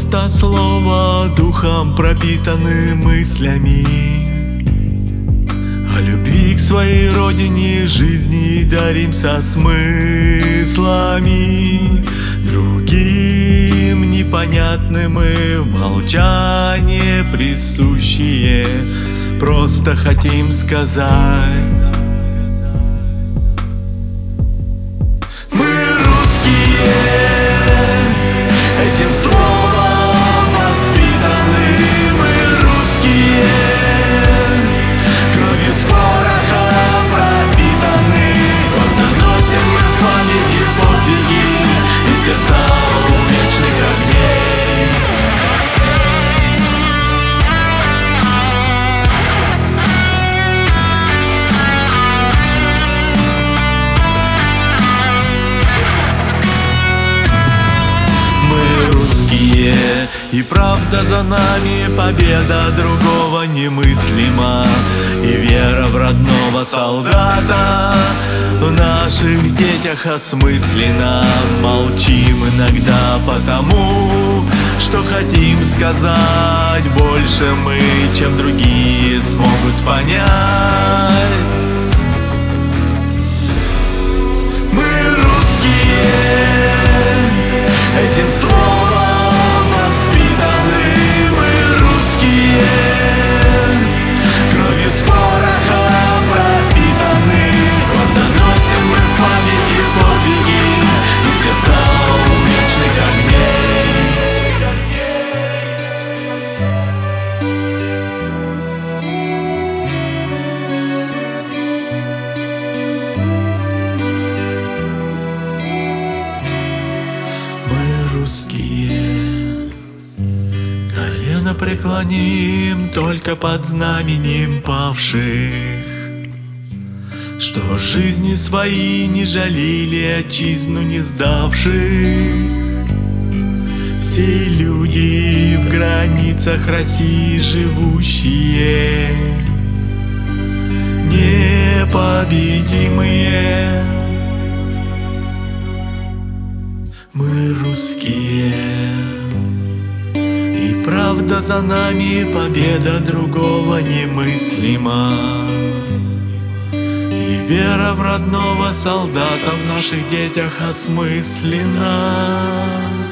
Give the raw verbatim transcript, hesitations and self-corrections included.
пустослова, духом пропитаны мыслями о любви к своей родине, жизни даримся смыслами. Другим непонятным мы в молчании присущие просто хотим сказать: мы русские, этим словом воспитаны. Мы русские, кровью с порохом пропитаны. Гордо носим мы в памяти подвиги и сердца у вечных огней. И правда за нами, победа, другого немыслима. И вера в родного солдата в наших детях осмыслена. Молчим иногда потому, что хотим сказать больше мы, чем другие смогут понять. Мы русские, этим словом кровью с порохом пропитаны. Гордо носим мы в памяти подвиги и сердца у вечных огней. Мы русские, колено преклоним только под знаменем павших, что жизни свои не жалели, отчизну не сдавших. Все люди в границах России живущие, непобедимые. Мы русские, и правда за нами, победа, другого немыслима. И вера в родного солдата в наших детях осмыслена.